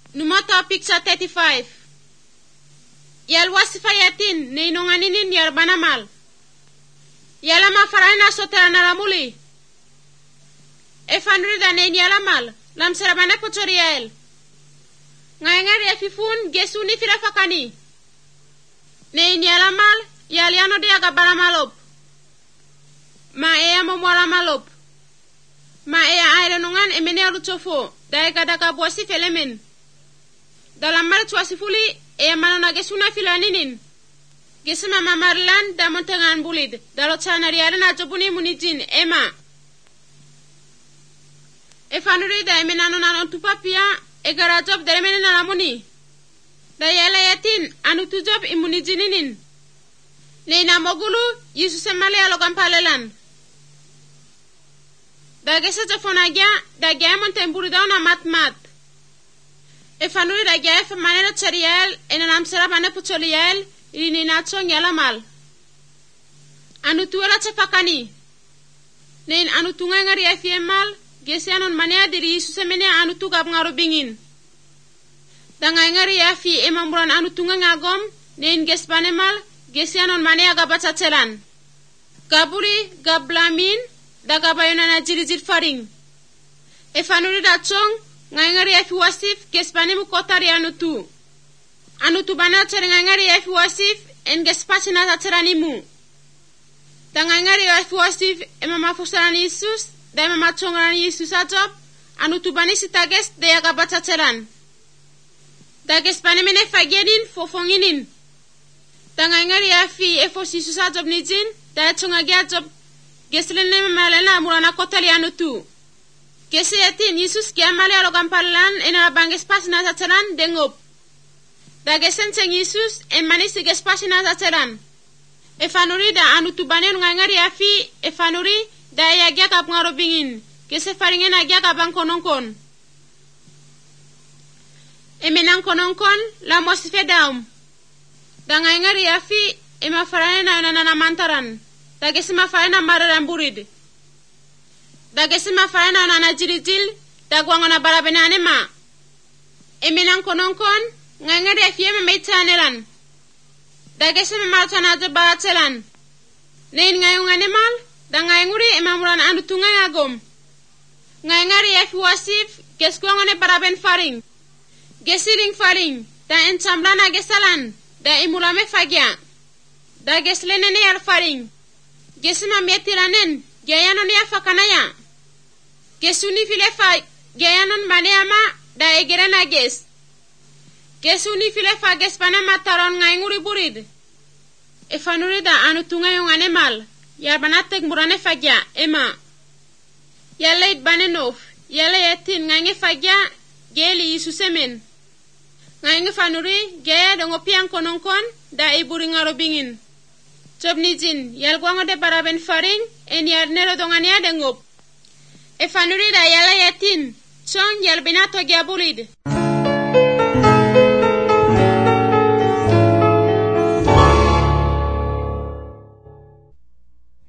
Numata picture 35. Yal wasifa yatin ne inonganinin yar banamal. Yala mafarana sotara naramuli. Efanrida ne yalamal lam serabana pochoriel. Ngayengar ya fifun gesuni firafakani. Ne yalamal yaliano de aga baramalop. Ma ea momora malop. Ma ea airenungan emene aluchofo daika daka bosi felemen. Dalam mar tuasifuli ea manana gesuna filaninin. Gesima mamarlan da montangan bulid. Dalo chanariare na jobuni munijin ema. Efanuri da emenano nanon tupapia egara job deremene naramuni. Da yala yatin anu tu job imunijininin. Neina mogulu Yesus emale alogan palelan. Da gesa jofonagya da gyamon temburidona mat. Efanuri da gyaf manena chariel enanam serabane pucholiel ini nachong yalamal. Anu tuela chepakani. Nein anu tunga ngari afiemal gesianon mania diri Yesus emene anu tugab ngarubingin. Da ngari afi emamburan anu tunga ngagom nein gespanemal gesianon mania gabachachelan. Gaburi gablamin da gabayonana jirijir faring. Efanuri da chong ngari afi wasif gespanimu kotari anu tu. Anu tu bana chere ngari afi wasif en gespachina tacheranimu. Da ngari afi wasif emama fusarani Yesus da emama chongrani Yesus ajob anu tu bani sitages de agabachachelan. Da gespanemene fagedin fofonginin. Da ngari afi efos Yesus ajob nijin da chongagi ajob geslene malena murana kotali anu tu. Gesi yatin Yesus kiamale alogan palan ena banges pasina tachelan dengop. Da gesenceng Yesus emanisi gespasina tachelan. Efanuri da anu tubanen ngangari afi efanuri da yagya kap ngarobingin. Gese faringen agya kapang kononkon. Emenang kononkon la mosife daum. Da ngangari afi ema farana na mantaran. Da gese ma farana mararan burid. Da gesima farana na jirijil da gwangona barabenane ma. Emenang kononkon ngangari afieme meitanelan. Da gesima martana de baratelan. Nein ngayungane mal da ngayunguri emamuran anu tunga agom. Ngayungari afi wasif geskwangone baraben faring. Gesiling faring da enchamblana gesalan da imulame fagya. Da geslenene yar faring. Gesima metiranen gayanon ya fakanaya. Gesuni filefa gayanon maneama da egerena ges. Gesuni filefa gespana mataron ngaynguri burid. Efanuri da anu tunga yung anemal. Yarbanatek murane fagya ema. Yala itbanenof. Yala yatin ngayng fagya geli Yesusemen. Ngayng fanuri gaya dongopiang kononkon da iburi ngarobingin. Jobnijin yalgwango de baraben faring en yarnero dongania dengop. Efanuri da yala yatin chong yalbinato gyabulid.